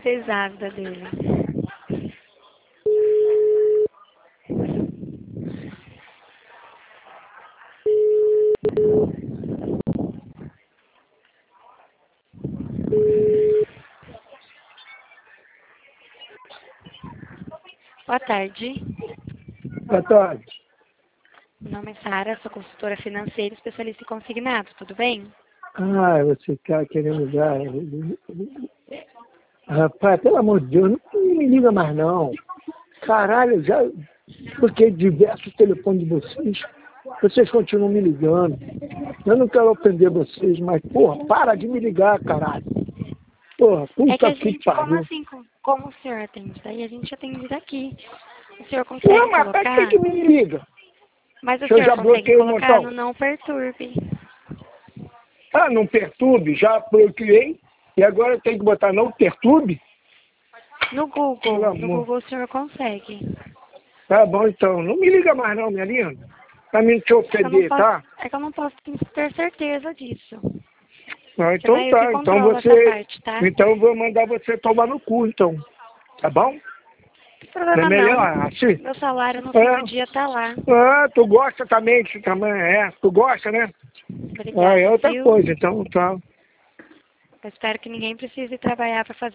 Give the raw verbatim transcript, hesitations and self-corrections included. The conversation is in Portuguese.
pesada dele. Boa tarde. Boa tarde. Meu nome é Sara, sou consultora financeira, especialista em consignado, tudo bem? Ah, você está querendo usar. Rapaz, pelo amor de Deus, não me liga mais não. Caralho, já porque diversos telefones de vocês, vocês continuam me ligando. Eu não quero ofender vocês, mas, porra, para de me ligar, caralho. Porra, É que puta a que gente, como pariu. assim, com- como o senhor atende daí, a gente atende daqui. O senhor consegue Não, mas pra colocar? que que me liga? Mas o Se eu senhor já consegue bloqueei um colocar montão. no não perturbe. Ah, não perturbe, já bloqueei. E agora tem que botar não perturbe? No Pelo Google, no amor. Google o senhor consegue. Tá bom, então. Não me liga mais não, minha linda. Pra mim te É que eu não ofender, posso, tá? é que eu não posso ter certeza disso. Ah, Você não então é eu que tá. Então controla essa você... parte, tá? Então eu vou mandar você tomar no cu, então. Tá bom? Não tem Não é problema melhor não. assim? Meu salário no fim do dia tá lá. É. Ah, tu gosta também que também é. Tu gosta, né? Ah, é Obrigada, outra viu? coisa, então tá. Eu espero que ninguém precise trabalhar para fazer